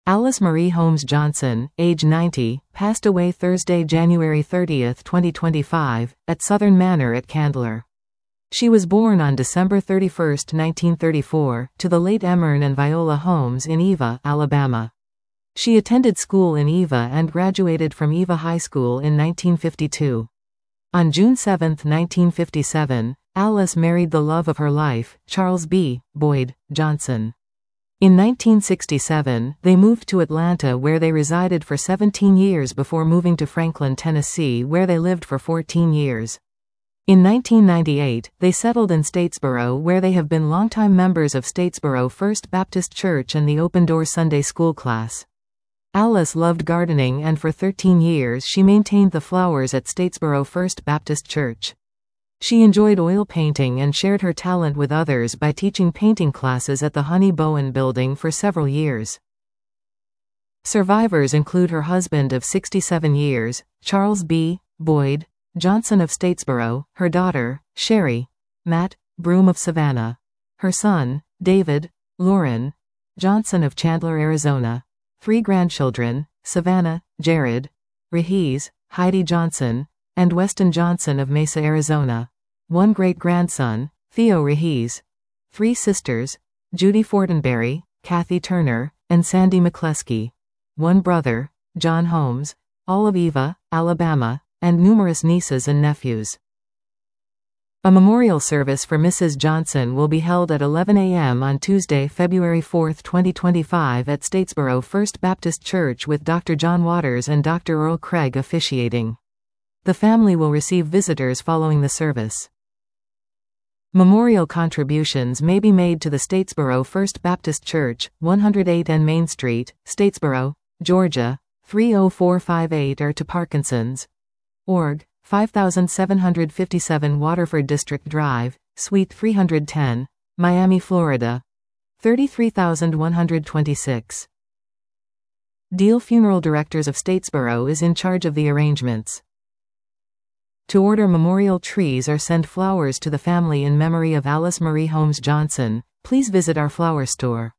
Alice Marie Holmes Johnson, age 90, passed away Thursday, January 30, 2025, at Southern Manor at Candler. She was born on December 31, 1934, to the late Emmern and Viola Holmes in Eva, Alabama. She attended school in Eva and graduated from Eva High School in 1952. On June 7, 1957, Alice married the love of her life, Charles B. Boyd Johnson. In 1967, they moved to Atlanta, where they resided for 17 years before moving to Franklin, Tennessee, where they lived for 14 years. In 1998, they settled in Statesboro, where they have been longtime members of Statesboro First Baptist Church and the Open Door Sunday School class. Alice loved gardening, and for 13 years she maintained the flowers at Statesboro First Baptist Church. She enjoyed oil painting and shared her talent with others by teaching painting classes at the Honey Bowen Building for several years. Survivors include her husband of 67 years, Charles B. Boyd Johnson of Statesboro, her daughter, Sherry Matt Broom of Savannah, her son, David Lauren Johnson of Chandler, Arizona, 3 grandchildren, Savannah, Jared Rahees, Heidi Johnson, and Weston Johnson of Mesa, Arizona, 1 great-grandson, Theo Rahees, 3 sisters, Judy Fortenberry, Kathy Turner, and Sandy McCleskey, 1 brother, John Holmes, all of Eva, Alabama, and numerous nieces and nephews. A memorial service for Mrs. Johnson will be held at 11 a.m. on Tuesday, February 4, 2025 at Statesboro First Baptist Church, with Dr. John Waters and Dr. Earl Craig officiating. The family will receive visitors following the service. Memorial contributions may be made to the Statesboro First Baptist Church, 108 N Main Street, Statesboro, Georgia, 30458, or to Parkinson's Org, 5757 Waterford District Drive, Suite 310, Miami, Florida, 33126. Deal Funeral Directors of Statesboro is in charge of the arrangements. To order memorial trees or send flowers to the family in memory of Alice Marie Holmes Johnson, please visit our flower store.